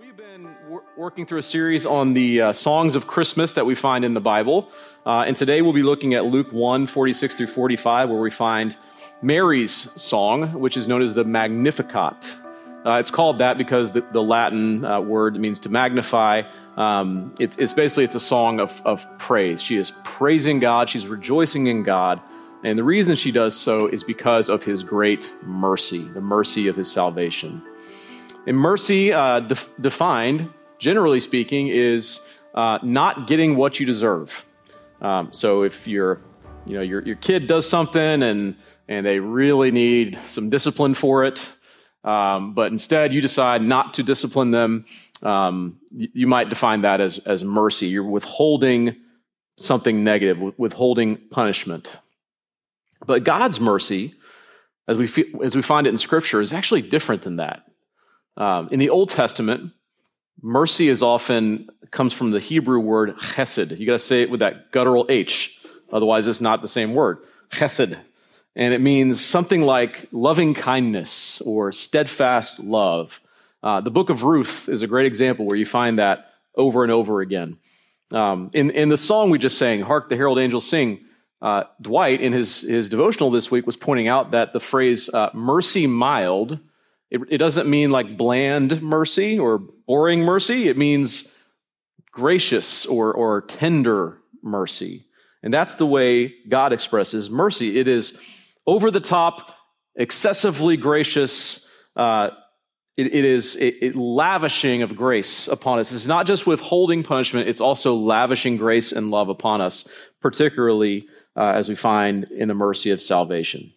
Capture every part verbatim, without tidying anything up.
We've been wor- working through a series on the uh, songs of Christmas that we find in the Bible, uh, and today we'll be looking at Luke one, forty-six through forty-five, where we find Mary's song, which is known as the Magnificat. Uh, it's called that because the, the Latin uh, word means to magnify. Um, it's, it's basically, it's a song of, of praise. She is praising God, she's rejoicing in God, and the reason she does so is because of his great mercy, the mercy of his salvation. And mercy, uh, def- defined, generally speaking, is uh, not getting what you deserve. Um, so if your, you know, your your kid does something and and they really need some discipline for it, um, but instead you decide not to discipline them, um, you, you might define that as as mercy. You're withholding something negative, withholding punishment. But God's mercy, as we feel, as we find it in Scripture, is actually different than that. Um, in the Old Testament, mercy is often comes from the Hebrew word chesed. You got to say it with that guttural H, otherwise it's not the same word. Chesed, and it means something like loving kindness or steadfast love. Uh, the Book of Ruth is a great example where you find that over and over again. Um, in in the song we just sang, "Hark the Herald Angels Sing," uh, Dwight in his his devotional this week was pointing out that the phrase uh, "mercy mild." It, it doesn't mean like bland mercy or boring mercy. It means gracious or, or tender mercy. And that's the way God expresses mercy. It is over the top, excessively gracious. Uh, it, it is it, it lavishing of grace upon us. It's not just withholding punishment. It's also lavishing grace and love upon us, particularly uh, as we find in the mercy of salvation.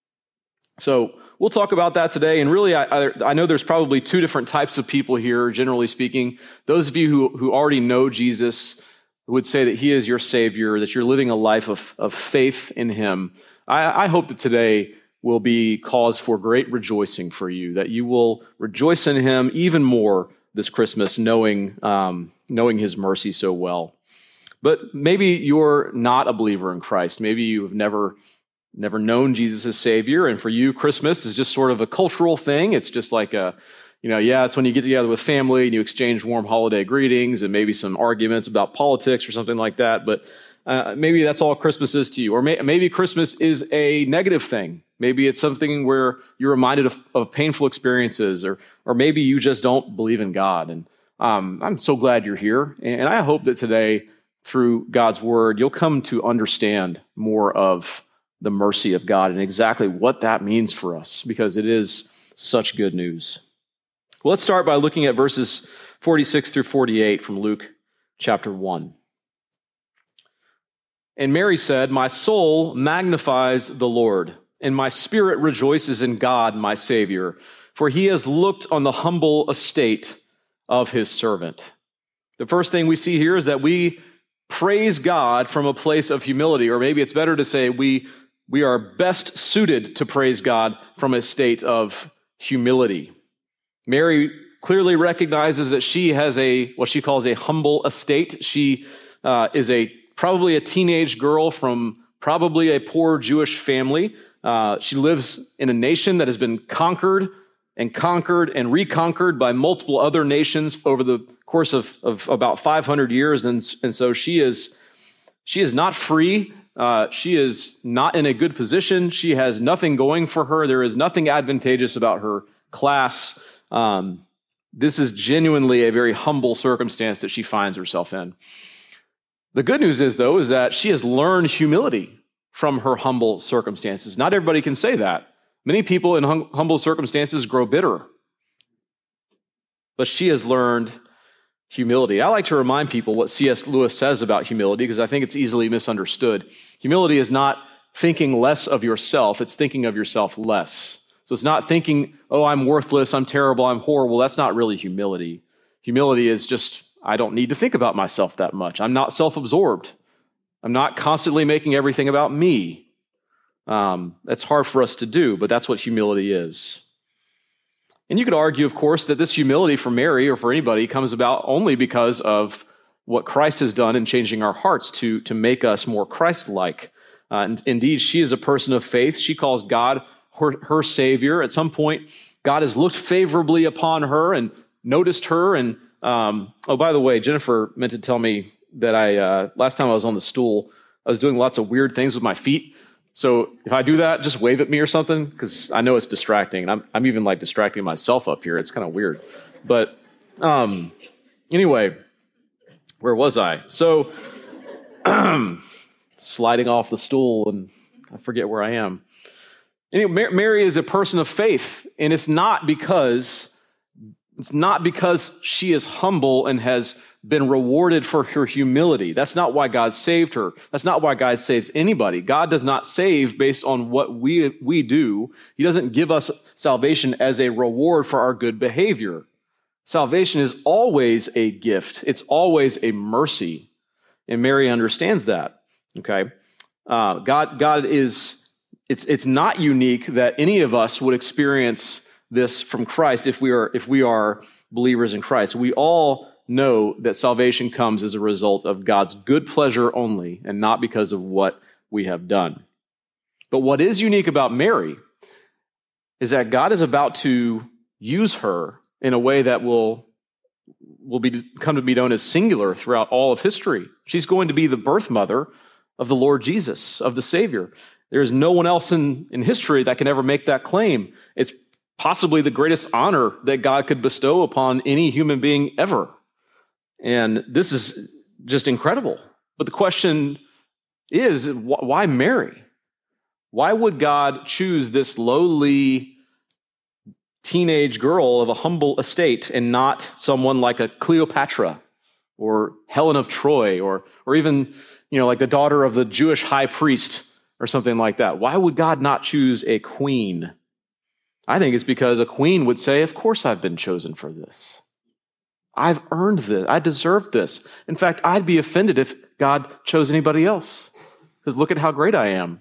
So, we'll talk about that today, and really, I, I, I know there's probably two different types of people here, generally speaking. Those of you who, who already know Jesus would say that he is your Savior, that you're living a life of, of faith in him. I, I hope that today will be cause for great rejoicing for you, that you will rejoice in him even more this Christmas, knowing, um, knowing his mercy so well. But maybe you're not a believer in Christ. Maybe you've never Never known Jesus as Savior, and for you, Christmas is just sort of a cultural thing. It's just like a, you know, yeah, it's when you get together with family and you exchange warm holiday greetings and maybe some arguments about politics or something like that. But uh, maybe that's all Christmas is to you. Or may, maybe Christmas is a negative thing. Maybe it's something where you're reminded of, of painful experiences, or or maybe you just don't believe in God. And um, I'm so glad you're here, and I hope that today, through God's Word, you'll come to understand more of the mercy of God and exactly what that means for us, because it is such good news. Well, let's start by looking at verses forty-six through forty-eight from Luke chapter one. And Mary said, "My soul magnifies the Lord, and my spirit rejoices in God, my Savior, for he has looked on the humble estate of his servant." The first thing we see here is that we praise God from a place of humility, or maybe it's better to say we We are best suited to praise God from a state of humility. Mary clearly recognizes that she has a, what she calls a humble estate. She uh, is a probably a teenage girl from probably a poor Jewish family. Uh, she lives in a nation that has been conquered and conquered and reconquered by multiple other nations over the course of, of about five hundred years. And, and so she is, she is not free. Uh, she is not in a good position. She has nothing going for her. There is nothing advantageous about her class. Um, this is genuinely a very humble circumstance that she finds herself in. The good news is, though, is that she has learned humility from her humble circumstances. Not everybody can say that. Many people in hum- humble circumstances grow bitter. But she has learned humility. I like to remind people what C S Lewis says about humility, because I think it's easily misunderstood. Humility is not thinking less of yourself, it's thinking of yourself less. So it's not thinking, oh, I'm worthless, I'm terrible, I'm horrible. That's not really humility. Humility is just, I don't need to think about myself that much. I'm not self-absorbed. I'm not constantly making everything about me. Um, that's hard for us to do, but that's what humility is. And you could argue, of course, that this humility for Mary or for anybody comes about only because of what Christ has done in changing our hearts to, to make us more Christ-like. Uh, and indeed, she is a person of faith. She calls God her, her Savior. At some point, God has looked favorably upon her and noticed her. And, um, oh, by the way, Jennifer meant to tell me that I, uh, last time I was on the stool, I was doing lots of weird things with my feet. So if I do that, just wave at me or something, because I know it's distracting. And I'm, I'm even like distracting myself up here. It's kind of weird. But um, anyway, where was I? So sliding off the stool, and I forget where I am. Anyway, Mary is a person of faith, and it's not because it's not because she is humble and has been rewarded for her humility. That's not why God saved her. That's not why God saves anybody. God does not save based on what we, we do. He doesn't give us salvation as a reward for our good behavior. Salvation is always a gift. It's always a mercy. And Mary understands that, okay? Uh, God, God is, it's, it's not unique that any of us would experience this from Christ if we are, if we are believers in Christ. We all know that salvation comes as a result of God's good pleasure only and not because of what we have done. But what is unique about Mary is that God is about to use her in a way that will, will be, come to be known as singular throughout all of history. She's going to be the birth mother of the Lord Jesus, of the Savior. There is no one else in, in history that can ever make that claim. It's possibly the greatest honor that God could bestow upon any human being ever. And this is just incredible. But the question is, why Mary? Why would God choose this lowly teenage girl of a humble estate and not someone like a Cleopatra or Helen of Troy or, or even, you know, like the daughter of the Jewish high priest or something like that? Why would God not choose a queen? I think it's because a queen would say, of course I've been chosen for this. I've earned this. I deserve this. In fact, I'd be offended if God chose anybody else, because look at how great I am.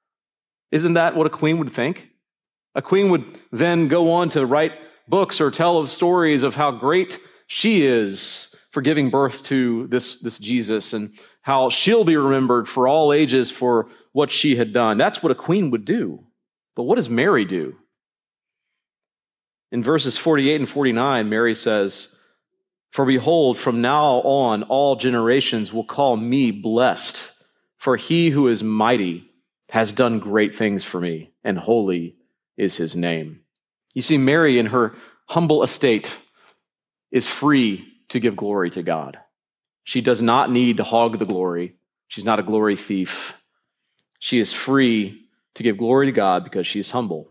Isn't that what a queen would think? A queen would then go on to write books or tell stories of how great she is for giving birth to this, this Jesus and how she'll be remembered for all ages for what she had done. That's what a queen would do. But what does Mary do? In verses forty-eight and forty-nine, Mary says, "For behold, from now on all generations will call me blessed, for he who is mighty has done great things for me, and holy is his name." You see, Mary in her humble estate is free to give glory to God. She does not need to hog the glory. She's not a glory thief. She is free to give glory to God because she's humble.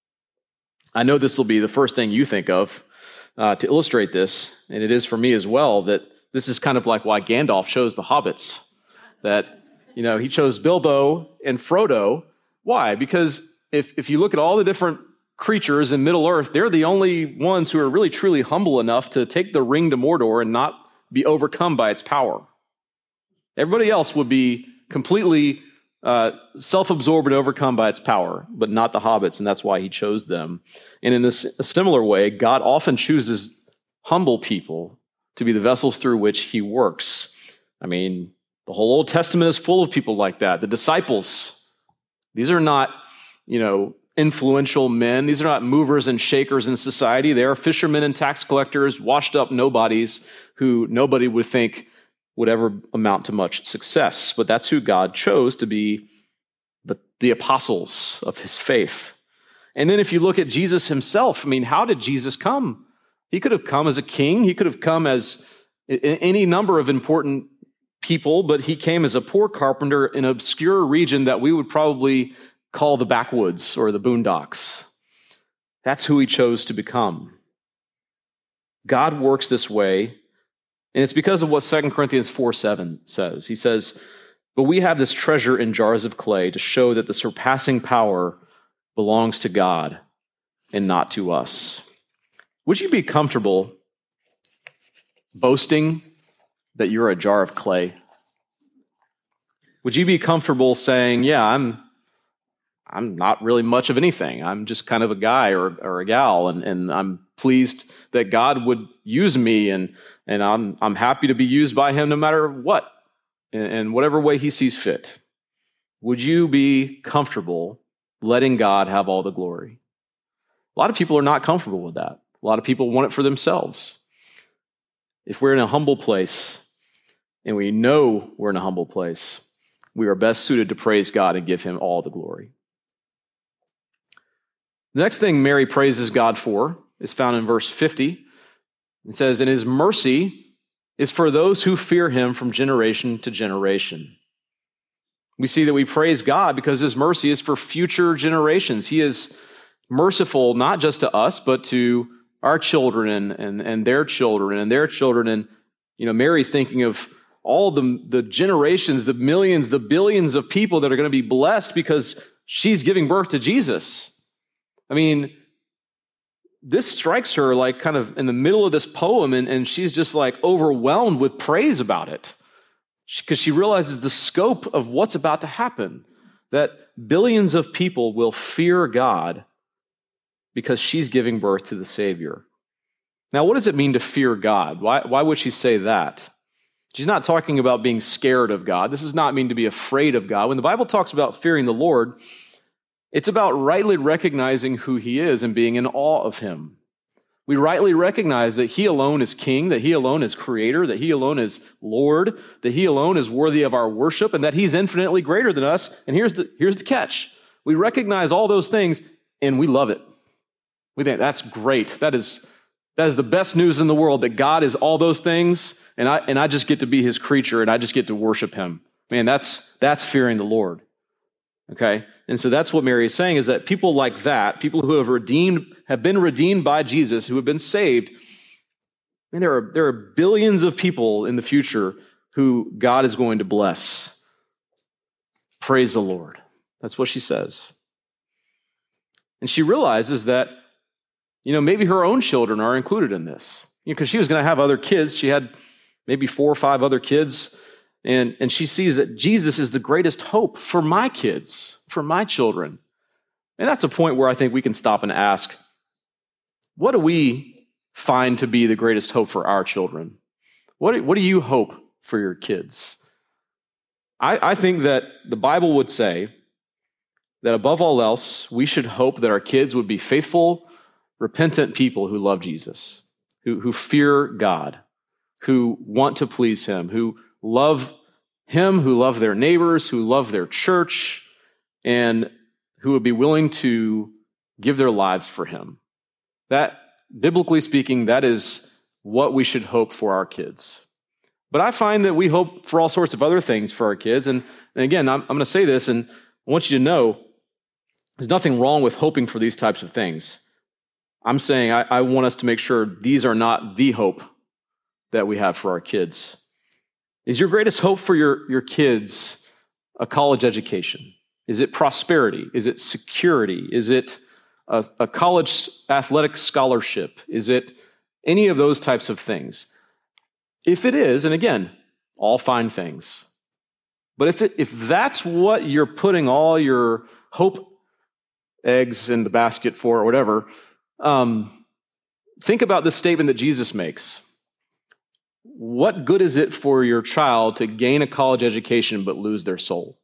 I know this will be the first thing you think of uh, to illustrate this, and it is for me as well, that this is kind of like why Gandalf chose the hobbits. That, you know, he chose Bilbo and Frodo. Why? Because if, if you look at all the different creatures in Middle-earth, they're the only ones who are really truly humble enough to take the ring to Mordor and not be overcome by its power. Everybody else would be completely uh, self-absorbed and overcome by its power, but not the hobbits, and that's why he chose them. And in this a similar way, God often chooses humble people to be the vessels through which he works. I mean, the whole Old Testament is full of people like that. The disciples, these are not, you know, influential men. These are not movers and shakers in society. They are fishermen and tax collectors, washed up nobodies who nobody would think would ever amount to much success. But that's who God chose to be the, the apostles of his faith. And then if you look at Jesus himself, I mean, how did Jesus come? He could have come as a king. He could have come as any number of important people, but he came as a poor carpenter in an obscure region that we would probably call the backwoods or the boondocks. That's who he chose to become. God works this way, and it's because of what Second Corinthians four seven says. He says, "But we have this treasure in jars of clay to show that the surpassing power belongs to God and not to us." Would you be comfortable boasting that you're a jar of clay? Would you be comfortable saying, yeah, I'm I'm not really much of anything. I'm just kind of a guy or, or a gal, and, and I'm pleased that God would use me, and, and I'm, I'm happy to be used by him no matter what, in, in whatever way he sees fit. Would you be comfortable letting God have all the glory? A lot of people are not comfortable with that. A lot of people want it for themselves. if we're in a humble place, and we know we're in a humble place, we are best suited to praise God and give him all the glory. The next thing Mary praises God for is found in verse fifty. It says, "And his mercy is for those who fear him from generation to generation." We see that we praise God because his mercy is for future generations. He is merciful not just to us, but to our children and, and, and their children and their children. And, you know, Mary's thinking of all the, the generations, the millions, the billions of people that are going to be blessed because she's giving birth to Jesus. I mean, this strikes her like kind of in the middle of this poem, and, and she's just like overwhelmed with praise about it because she realizes the scope of what's about to happen, that billions of people will fear God because she's giving birth to the Savior. Now, what does it mean to fear God? Why, why would she say that? She's not talking about being scared of God. This does not mean to be afraid of God. When the Bible talks about fearing the Lord, it's about rightly recognizing who he is and being in awe of him. We rightly recognize that he alone is king, that he alone is creator, that he alone is Lord, that he alone is worthy of our worship, and that he's infinitely greater than us. And here's the, here's the catch. We recognize all those things, and we love it. We think that's great. That is, that is the best news in the world, that God is all those things, and I, and I just get to be his creature, and I just get to worship him. Man, that's, that's fearing the Lord. Okay? And so that's what Mary is saying, is that people like that, people who have redeemed, have been redeemed by Jesus, who have been saved, and there are, there are billions of people in the future who God is going to bless. Praise the Lord. That's what she says. And she realizes that, you know, maybe her own children are included in this. You know, because she was going to have other kids. She had maybe four or five other kids. And, and she sees that Jesus is the greatest hope for my kids, for my children. And that's a point where I think we can stop and ask, what do we find to be the greatest hope for our children? What do, what do you hope for your kids? I, I think that the Bible would say that above all else, we should hope that our kids would be faithful, repentant people who love Jesus, who, who fear God, who want to please him, who love him, who love their neighbors, who love their church, and who would be willing to give their lives for him. That, biblically speaking, that is what we should hope for our kids. But I find that we hope for all sorts of other things for our kids. And, and again, I'm, I'm going to say this, and I want you to know there's nothing wrong with hoping for these types of things. I'm saying I, I want us to make sure these are not the hope that we have for our kids. Is your greatest hope for your, your kids a college education? Is it prosperity? Is it security? Is it a, a college athletic scholarship? Is it any of those types of things? If it is, and again, all fine things, but if it, if that's what you're putting all your hope eggs in the basket for or whatever, um, think about the statement that Jesus makes. What good is it for your child to gain a college education but lose their soul?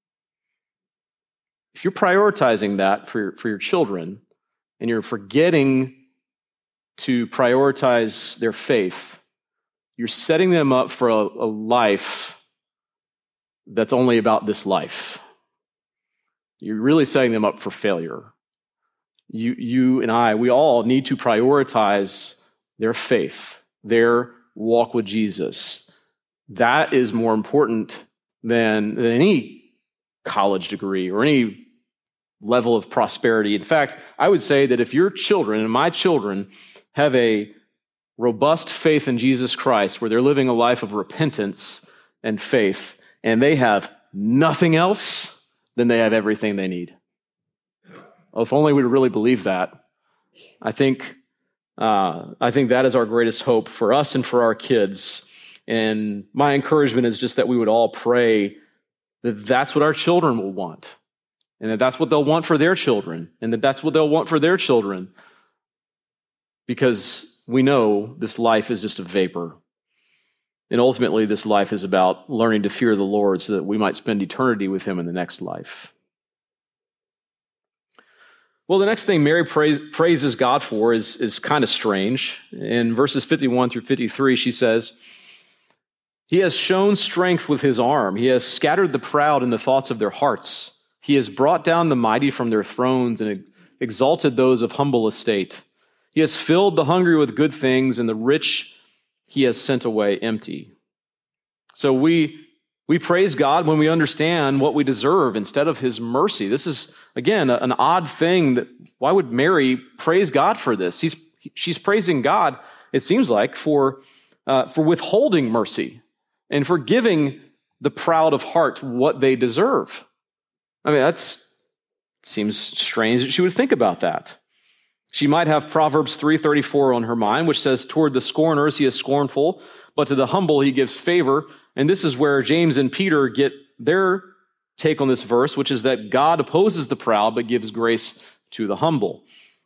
If you're prioritizing that for your, for your children and you're forgetting to prioritize their faith, you're setting them up for a, a life that's only about this life. You're really setting them up for failure. You, you and I, we all need to prioritize their faith, their walk with Jesus. That is more important than, than any college degree or any level of prosperity. In fact, I would say that if your children and my children have a robust faith in Jesus Christ, where they're living a life of repentance and faith, and they have nothing else, then they have everything they need. Well, if only we really believe that. I think uh, I think that is our greatest hope for us and for our kids. And my encouragement is just that we would all pray that that's what our children will want, and that that's what they'll want for their children, and that that's what they'll want for their children. Because we know this life is just a vapor. And ultimately, this life is about learning to fear the Lord so that we might spend eternity with him in the next life. Well, the next thing Mary praise, praises God for is, is kind of strange. In verses fifty-one through fifty-three, she says, "He has shown strength with his arm. He has scattered the proud in the thoughts of their hearts. He has brought down the mighty from their thrones and exalted those of humble estate. He has filled the hungry with good things, and the rich he has sent away empty." So we we praise God when we understand what we deserve instead of his mercy. This is, again, an odd thing. That why would Mary praise God for this? He's, she's praising God, it seems like, for, uh, for withholding mercy and for giving the proud of heart what they deserve. I mean, that's seems strange that she would think about that. She might have Proverbs three thirty-four on her mind, which says, "Toward the scorners he is scornful, but to the humble he gives favor." And this is where James and Peter get their take on this verse, which is that God opposes the proud, but gives grace to the humble.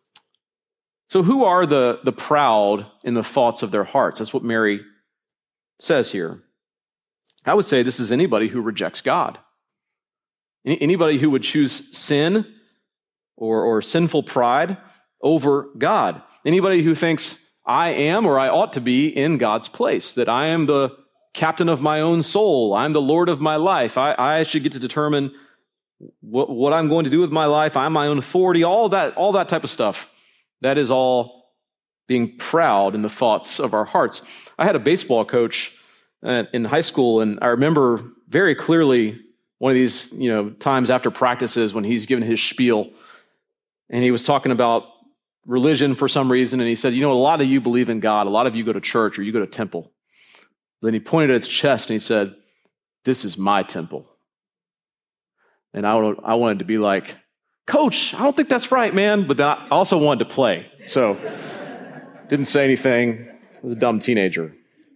So who are the, the proud in the thoughts of their hearts? That's what Mary says here. I would say this is anybody who rejects God. Anybody who would choose sin or, or sinful pride over God. Anybody who thinks, I am or I ought to be in God's place, that I am the captain of my own soul. I'm the Lord of my life. I, I should get to determine what, what I'm going to do with my life. I'm my own authority, all that, all that type of stuff. That is all being proud in the thoughts of our hearts. I had a baseball coach uh, in high school, and I remember very clearly one of these, you know, times after practices when he's giving his spiel, and he was talking about religion for some reason, and he said, you know, a lot of you believe in God, a lot of you go to church or you go to temple. Then he pointed at his chest and he said, "This is my temple." And I, I wanted to be like, "Coach, I don't think that's right, man." But then I also wanted to play. So didn't say anything. I was a dumb teenager.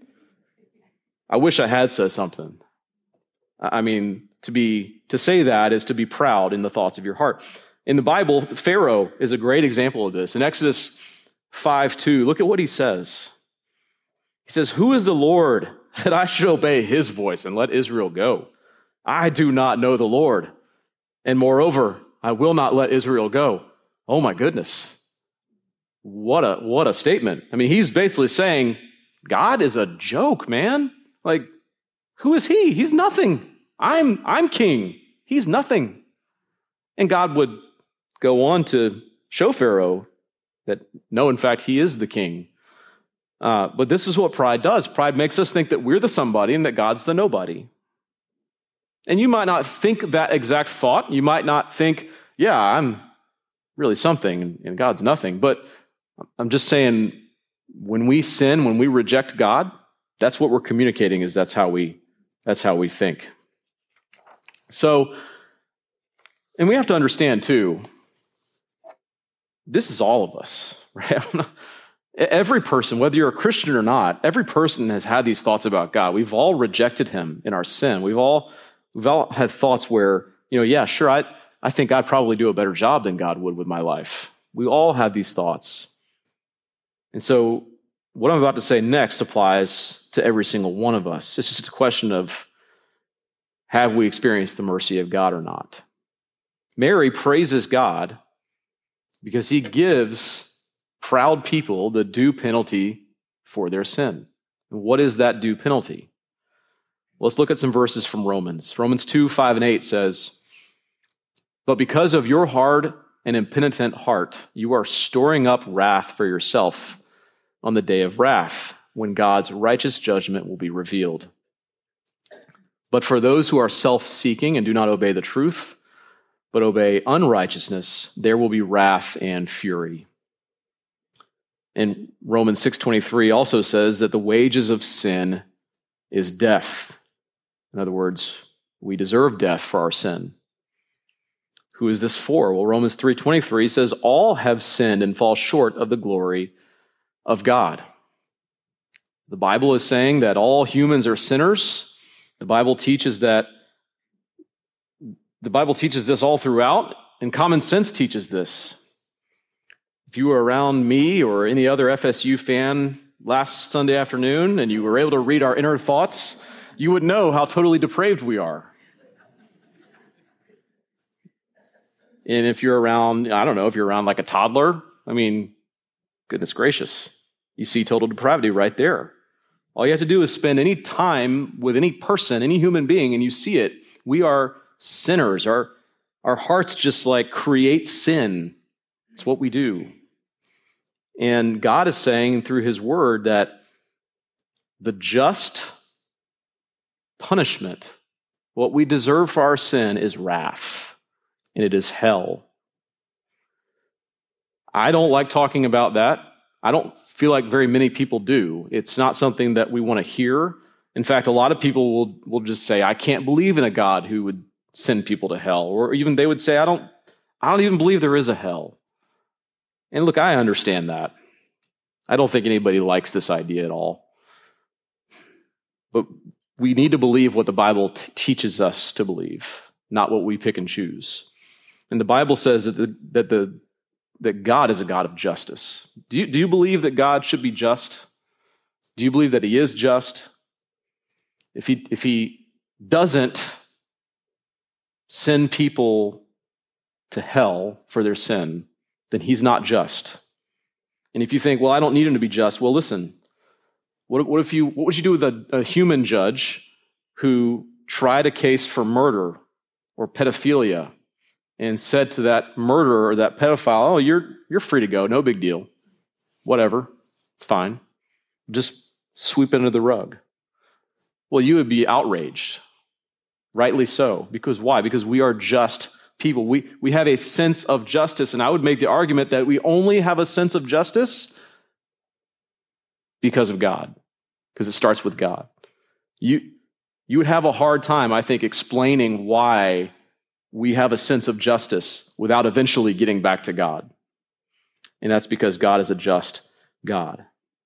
I wish I had said something. I mean, to be to say that is to be proud in the thoughts of your heart. In the Bible, Pharaoh is a great example of this. In Exodus five two, look at what he says. He says, "Who is the Lord that I should obey his voice and let Israel go? I do not know the Lord. And moreover, I will not let Israel go." Oh my goodness. What a, what a statement. I mean, he's basically saying, God is a joke, man. Like, who is he? He's nothing. I'm, I'm king. He's nothing. And God would go on to show Pharaoh that, no, in fact, he is the king. Uh, but this is what pride does. Pride makes us think that we're the somebody and that God's the nobody. And you might not think that exact thought. You might not think, yeah, I'm really something and God's nothing. But I'm just saying, when we sin, when we reject God, that's what we're communicating, is that's how we, that's how we think. So, and we have to understand too, this is all of us, right? Every person, whether you're a Christian or not, every person has had these thoughts about God. We've all rejected him in our sin. We've all, we've all had thoughts where, you know, yeah, sure, I, I think I'd probably do a better job than God would with my life. We all have these thoughts. And so what I'm about to say next applies to every single one of us. It's just a question of, have we experienced the mercy of God or not? Mary praises God because he gives proud people the due penalty for their sin. And what is that due penalty? Let's look at some verses from Romans. Romans two, five, and eight says, "But because of your hard and impenitent heart, you are storing up wrath for yourself on the day of wrath, when God's righteous judgment will be revealed. But for those who are self-seeking and do not obey the truth, but obey unrighteousness, there will be wrath and fury." And Romans six twenty-three also says that the wages of sin is death. In other words, we deserve death for our sin. Who is this for? Well, Romans three twenty-three says all have sinned and fall short of the glory of God. The Bible is saying that all humans are sinners. The Bible teaches that the Bible teaches this all throughout, and common sense teaches this. If you were around me or any other F S U fan last Sunday afternoon and you were able to read our inner thoughts, you would know how totally depraved we are. And if you're around, I don't know, if you're around like a toddler, I mean, goodness gracious, you see total depravity right there. All you have to do is spend any time with any person, any human being, and you see it. We are sinners. Our, our hearts just like create sin. It's what we do. And God is saying through his word that the just punishment, what we deserve for our sin, is wrath, and it is hell. I don't like talking about that. I don't feel like very many people do. It's not something that we want to hear. In fact, a lot of people will, will just say, I can't believe in a God who would send people to hell. Or even they would say, I don't, I don't even believe there is a hell. And look, I understand that. I don't think anybody likes this idea at all. But we need to believe what the Bible t- teaches us to believe, not what we pick and choose. And the Bible says that the, that the that God is a God of justice. Do you, do you believe that God should be just? Do you believe that he is just? If he, if he doesn't send people to hell for their sin, then he's not just. And if you think, well, I don't need him to be just, well, listen, what, what if you, what would you do with a, a human judge who tried a case for murder or pedophilia and said to that murderer or that pedophile, oh, you're, you're free to go, no big deal. Whatever, it's fine. Just sweep it under the rug. Well, you would be outraged, rightly so. Because why? Because we are just people. We, we have a sense of justice, and I would make the argument that we only have a sense of justice because of God, because it starts with God. You, you would have a hard time, I think, explaining why we have a sense of justice without eventually getting back to God. And that's because God is a just God.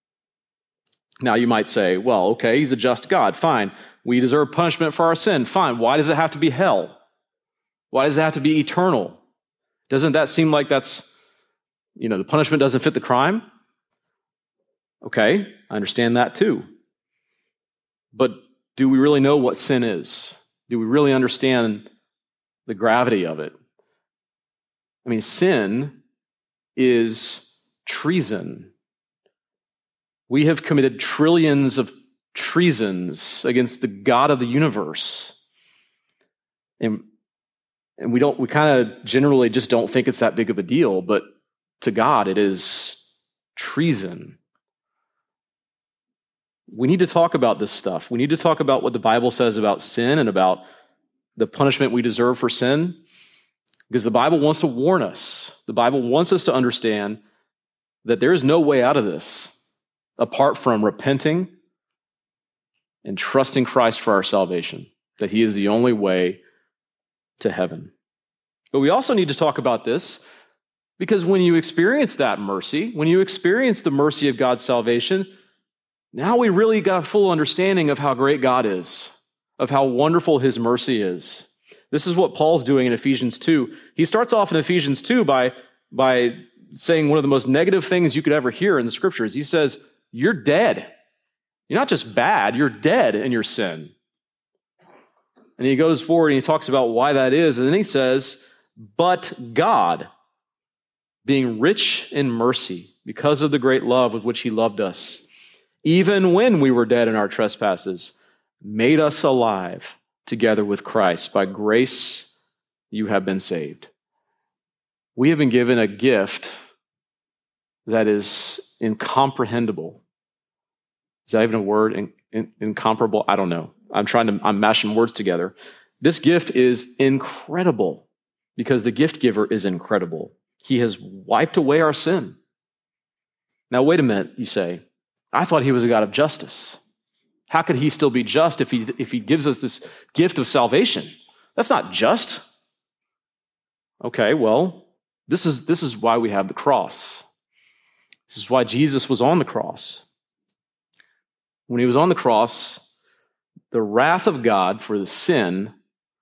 Now you might say, well, okay, he's a just God, fine. We deserve punishment for our sin, fine. Why does it have to be hell? Why does it have to be eternal? Doesn't that seem like that's, you know, the punishment doesn't fit the crime? Okay, I understand that too. But do we really know what sin is? Do we really understand the gravity of it? I mean, sin is treason. We have committed trillions of treasons against the God of the universe. And, and we don't, we kind of generally just don't think it's that big of a deal, but to God, it is treason. We need to talk about this stuff. We need to talk about what the Bible says about sin and about the punishment we deserve for sin, because the Bible wants to warn us. The Bible wants us to understand that there is no way out of this apart from repenting and trusting Christ for our salvation, that he is the only way to heaven. But we also need to talk about this because when you experience that mercy, when you experience the mercy of God's salvation, now we really got a full understanding of how great God is, of how wonderful his mercy is. This is what Paul's doing in Ephesians two. He starts off in Ephesians two by, by saying one of the most negative things you could ever hear in the scriptures. He says, you're dead. You're not just bad, you're dead in your sin. And he goes forward and he talks about why that is. And then he says, but God, being rich in mercy, because of the great love with which he loved us, even when we were dead in our trespasses, made us alive together with Christ. By grace, you have been saved. We have been given a gift that is incomprehensible. Is that even a word? In, in, incomparable? I don't know. I'm trying to, I'm mashing words together. This gift is incredible because the gift giver is incredible. He has wiped away our sin. Now, wait a minute, you say. I thought he was a God of justice. How could he still be just if he, if he gives us this gift of salvation? That's not just. Okay, well, this is, this is why we have the cross. This is why Jesus was on the cross. When he was on the cross, the wrath of God for the sin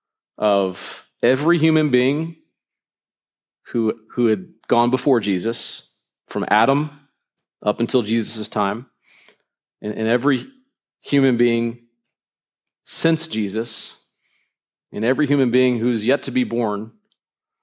of every human being who, who had gone before Jesus, from Adam up until Jesus' time, and, and every human being since Jesus, and every human being who's yet to be born,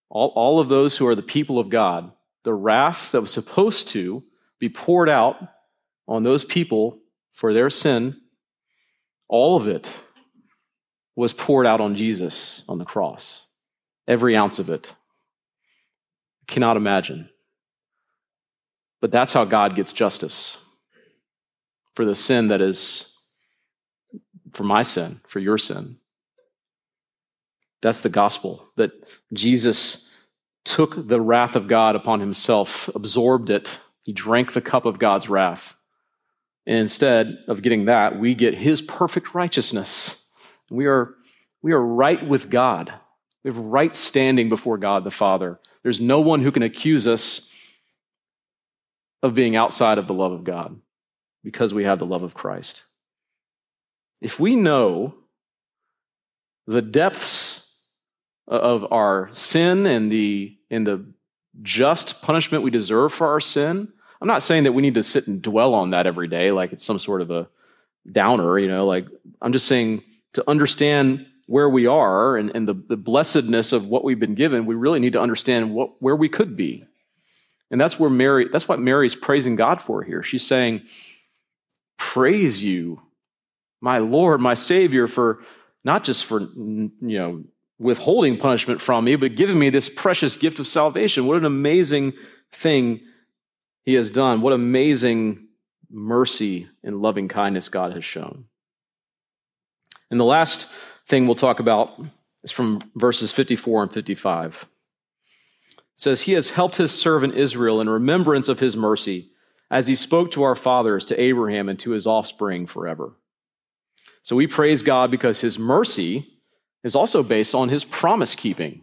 all, all of those who are the people of God, the wrath that was supposed to be poured out on those people for their sin, all of it was poured out on Jesus on the cross. Every ounce of it. I cannot imagine. But that's how God gets justice for the sin that is, for my sin, for your sin. That's the gospel, that Jesus took the wrath of God upon himself, absorbed it. He drank the cup of God's wrath. And instead of getting that, we get his perfect righteousness. We are, we are right with God. We have right standing before God the Father. There's no one who can accuse us of being outside of the love of God because we have the love of Christ. If we know the depths of our sin and the, and the just punishment we deserve for our sin, I'm not saying that we need to sit and dwell on that every day like it's some sort of a downer, you know, like I'm just saying to understand where we are and, and the, the blessedness of what we've been given, we really need to understand what, where we could be. And that's where Mary, that's what Mary's praising God for here. She's saying, praise you, my Lord, my Savior, for not just for, you know, withholding punishment from me, but giving me this precious gift of salvation. What an amazing thing he has done. What amazing mercy and loving kindness God has shown. And the last thing we'll talk about is from verses fifty-four and fifty-five. It says, he has helped his servant Israel in remembrance of his mercy, as he spoke to our fathers, to Abraham, and to his offspring forever. So we praise God because his mercy is also based on his promise keeping.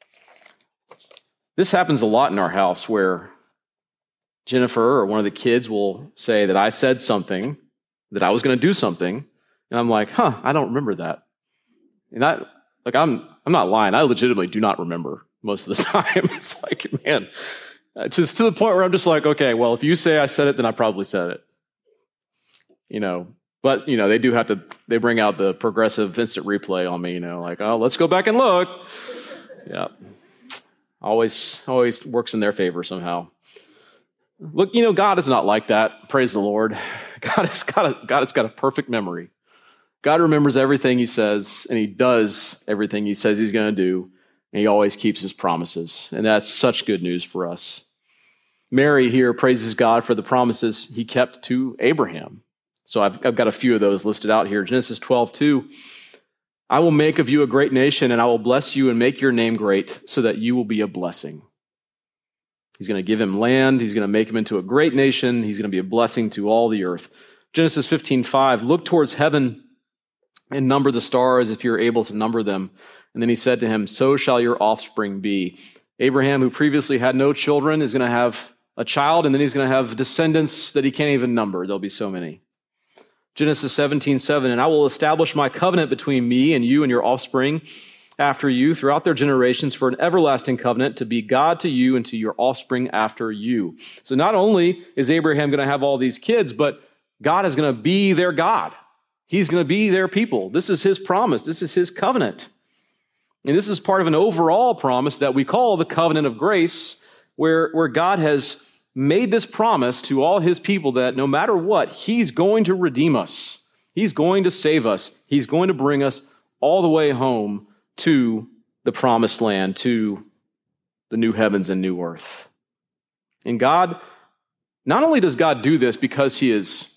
This happens a lot in our house where Jennifer or one of the kids will say that I said something, that I was going to do something, and I'm like, huh, I don't remember that. And I, like, I'm, I'm not lying. I legitimately do not remember most of the time. It's like, man, it's just to the point where I'm just like, okay, well, if you say I said it, then I probably said it. You know, but, you know, they do have to, they bring out the progressive instant replay on me, you know, like, oh, let's go back and look. Yeah. Always, always works in their favor somehow. Look, you know, God is not like that. Praise the Lord. God has got a, God has got a perfect memory. God remembers everything he says, and he does everything he says he's going to do, and he always keeps his promises. And that's such good news for us. Mary here praises God for the promises he kept to Abraham. So I've, I've got a few of those listed out here. Genesis twelve two, I will make of you a great nation, and I will bless you and make your name great, so that you will be a blessing. He's going to give him land. He's going to make him into a great nation. He's going to be a blessing to all the earth. Genesis fifteen five, look towards heaven and number the stars if you're able to number them. And then he said to him, so shall your offspring be. Abraham, who previously had no children, is going to have a child, and then he's going to have descendants that he can't even number. There'll be so many. Genesis seventeen seven, and I will establish my covenant between me and you and your offspring after you throughout their generations for an everlasting covenant to be God to you and to your offspring after you. So not only is Abraham going to have all these kids, but God is going to be their God. He's going to be their people. This is his promise. This is his covenant. And this is part of an overall promise that we call the covenant of grace, where, where God has made this promise to all his people that no matter what, he's going to redeem us. He's going to save us. He's going to bring us all the way home to the promised land, to the new heavens and new earth. And God, not only does God do this because he is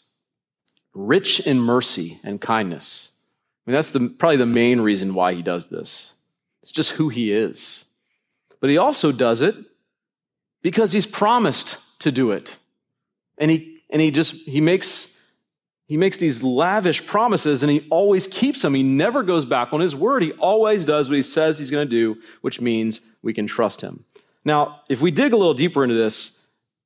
rich in mercy and kindness. I mean, that's the, probably the main reason why he does this. It's just who he is. But he also does it because he's promised to do it. And he and he just he makes he makes these lavish promises, and he always keeps them. He never goes back on his word. He always does what he says he's going to do, which means we can trust him. Now, if we dig a little deeper into this,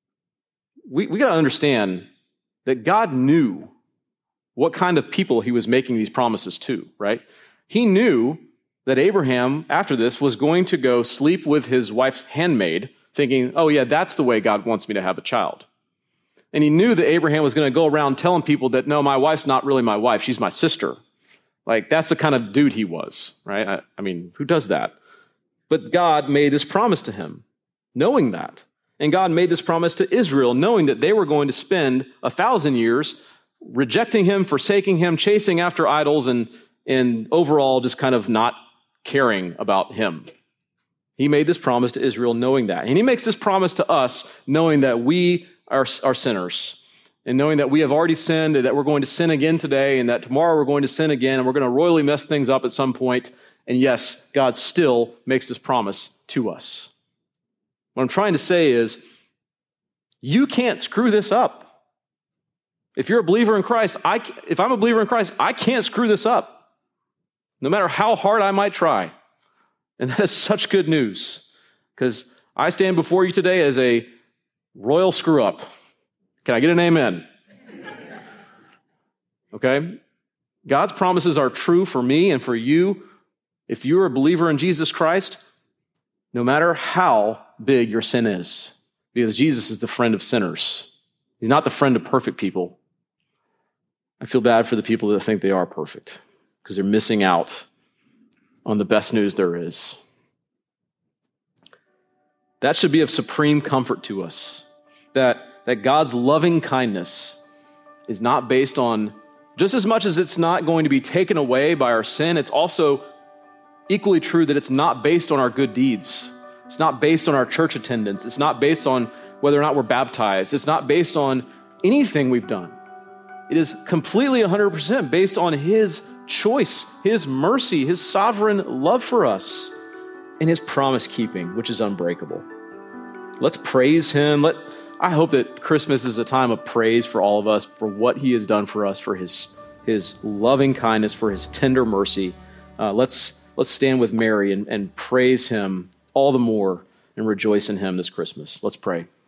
we, we got to understand that God knew what kind of people he was making these promises to, right? He knew that Abraham, after this, was going to go sleep with his wife's handmaid, thinking, oh yeah, that's the way God wants me to have a child. And he knew that Abraham was going to go around telling people that, no, my wife's not really my wife, she's my sister. Like, that's the kind of dude he was, right? I, I mean, who does that? But God made this promise to him, knowing that. And God made this promise to Israel, knowing that they were going to spend a thousand years rejecting him, forsaking him, chasing after idols, and, and overall just kind of not caring about him. He made this promise to Israel knowing that. And he makes this promise to us knowing that we are, are sinners, and knowing that we have already sinned, and that we're going to sin again today, and that tomorrow we're going to sin again, and we're going to royally mess things up at some point. And yes, God still makes this promise to us. What I'm trying to say is, you can't screw this up. If you're a believer in Christ, I, if I'm a believer in Christ, I can't screw this up, no matter how hard I might try. And that is such good news, because I stand before you today as a royal screw-up. Can I get an amen? Okay? God's promises are true for me and for you. If you're a believer in Jesus Christ, no matter how big your sin is, because Jesus is the friend of sinners. He's not the friend of perfect people. I feel bad for the people that think they are perfect, because they're missing out on the best news there is. That should be of supreme comfort to us, that, that God's loving kindness is not based on, just as much as it's not going to be taken away by our sin, it's also equally true that it's not based on our good deeds. It's not based on our church attendance. It's not based on whether or not we're baptized. It's not based on anything we've done. It is completely one hundred percent based on his choice, his mercy, his sovereign love for us, and his promise keeping, which is unbreakable. Let's praise him. Let, I hope that Christmas is a time of praise for all of us, for what he has done for us, for his, his loving kindness, for his tender mercy. Uh, let's, let's stand with Mary and, and praise him all the more and rejoice in him this Christmas. Let's pray.